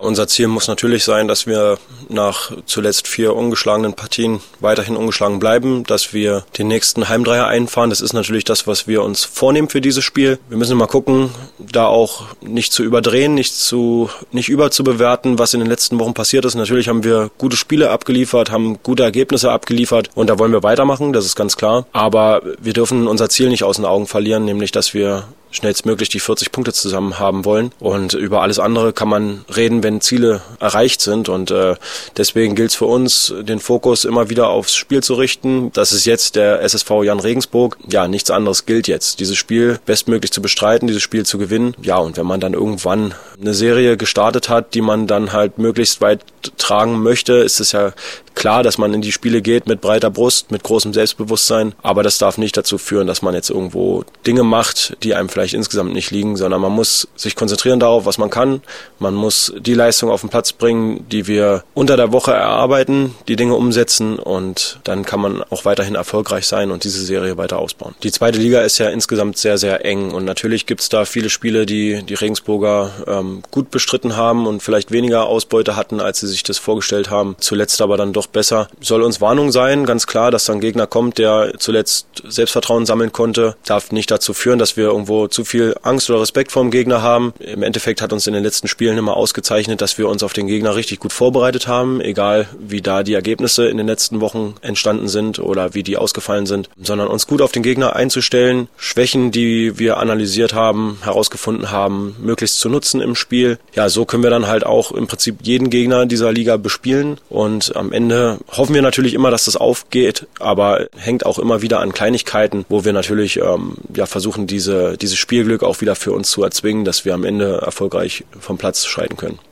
Unser Ziel muss natürlich sein, dass wir nach zuletzt 4 ungeschlagenen Partien weiterhin ungeschlagen bleiben, dass wir den nächsten Heimdreier einfahren. Das ist natürlich das, was wir uns vornehmen für dieses Spiel. Wir müssen mal gucken, da auch nicht zu überdrehen, nicht überzubewerten, was in den letzten Wochen passiert ist. Natürlich haben wir gute Spiele abgeliefert, haben gute Ergebnisse abgeliefert und da wollen wir weitermachen, das ist ganz klar. Aber wir dürfen unser Ziel nicht aus den Augen verlieren, nämlich dass wir schnellstmöglich die 40 Punkte zusammen haben wollen. Und über alles andere kann man reden, wenn Ziele erreicht sind. Und deswegen gilt es für uns, den Fokus immer wieder aufs Spiel zu richten. Das ist jetzt der SSV Jan Regensburg. Ja, nichts anderes gilt jetzt. Dieses Spiel bestmöglich zu bestreiten, dieses Spiel zu gewinnen. Ja, und wenn man dann irgendwann eine Serie gestartet hat, die man dann halt möglichst weit tragen möchte, ist es ja klar, dass man in die Spiele geht mit breiter Brust, mit großem Selbstbewusstsein. Aber das darf nicht dazu führen, dass man jetzt irgendwo Dinge macht, die einem vielleicht insgesamt nicht liegen, sondern man muss sich konzentrieren darauf, was man kann. Man muss die Leistung auf den Platz bringen, die wir unter der Woche erarbeiten, die Dinge umsetzen und dann kann man auch weiterhin erfolgreich sein und diese Serie weiter ausbauen. Die zweite Liga ist ja insgesamt sehr, sehr eng und natürlich gibt es da viele Spiele, die Regensburger gut bestritten haben und vielleicht weniger Ausbeute hatten, als sie sich das vorgestellt haben. Zuletzt aber dann doch besser. Soll uns Warnung sein, ganz klar, dass da ein Gegner kommt, der zuletzt Selbstvertrauen sammeln konnte. Darf nicht dazu führen, dass wir irgendwo zu viel Angst oder Respekt vor dem Gegner haben. Im Endeffekt hat uns in den letzten Spielen immer ausgezeichnet, dass wir uns auf den Gegner richtig gut vorbereitet haben, egal wie da die Ergebnisse in den letzten Wochen entstanden sind oder wie die ausgefallen sind, sondern uns gut auf den Gegner einzustellen, Schwächen, die wir analysiert haben, herausgefunden haben, möglichst zu nutzen im Spiel. Ja, so können wir dann halt auch im Prinzip jeden Gegner dieser Liga bespielen und am Ende hoffen wir natürlich immer, dass das aufgeht, aber hängt auch immer wieder an Kleinigkeiten, wo wir natürlich versuchen, dieses Spielglück auch wieder für uns zu erzwingen, dass wir am Ende erfolgreich vom Platz schreiten können.